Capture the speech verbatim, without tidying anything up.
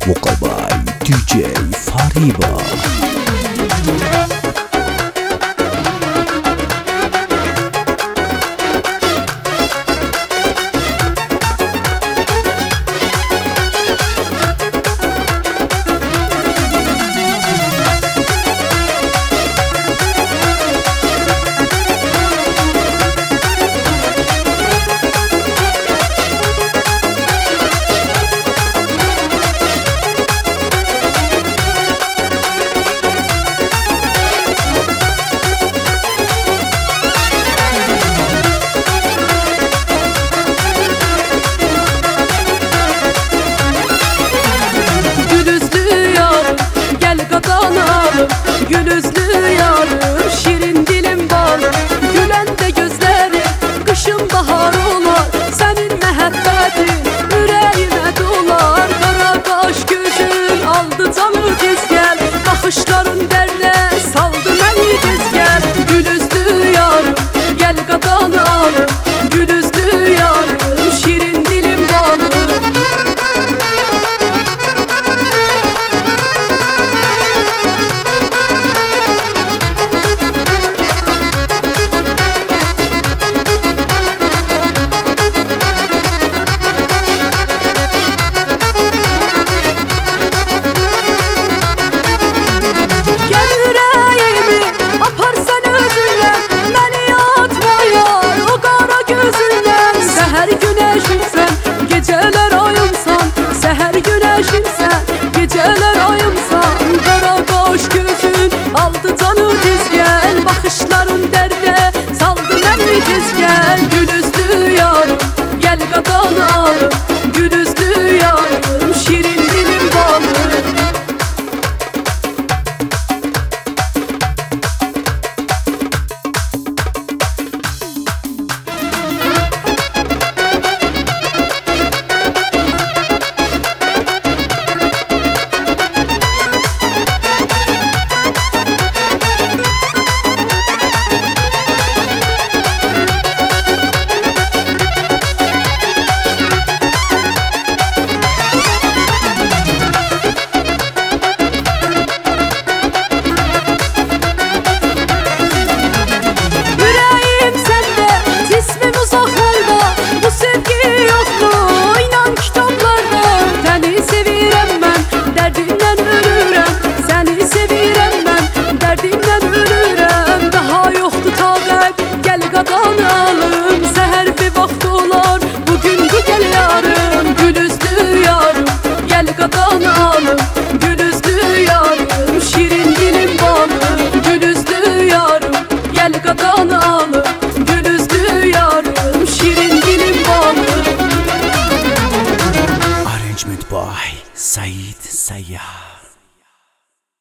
vocal by D J Fariba. Gül üzlü yarım, şirin dilim bal, gülen de gözleri, kışın bahar olar. Senin məhəbbətin ürəyimə dolar. Qara qaş gözün aldı canı tez gəl, baxışların dərlə saldı məni tez gəl. Gül üzlü yarım, gəl qadanı alım, gül üzlü yarım, şirin dilim balım. Səhər günəşimsən, gecələr ayımsan, səhər günəşimsən, gecələr ayımsan. Qara qaş gözün aldı canı tez gəl, baxışların dərdə saldı məni tez gəl. Gül üzlü yarım, gəl qadanı alım, gül üzlü yarım, şirin dilim balım. Qadanı alım, səhər bir vaxt olar, bugün bu gəl yarım. Gül üzlü yarım, gəl qadanı alım, gül üzlü yarım, şirin dilim balım. Gül üzlü yarım, gəl qadanı alım, gül üzlü yarım, şirin dilim balım. Arrangement by Said Sayyah.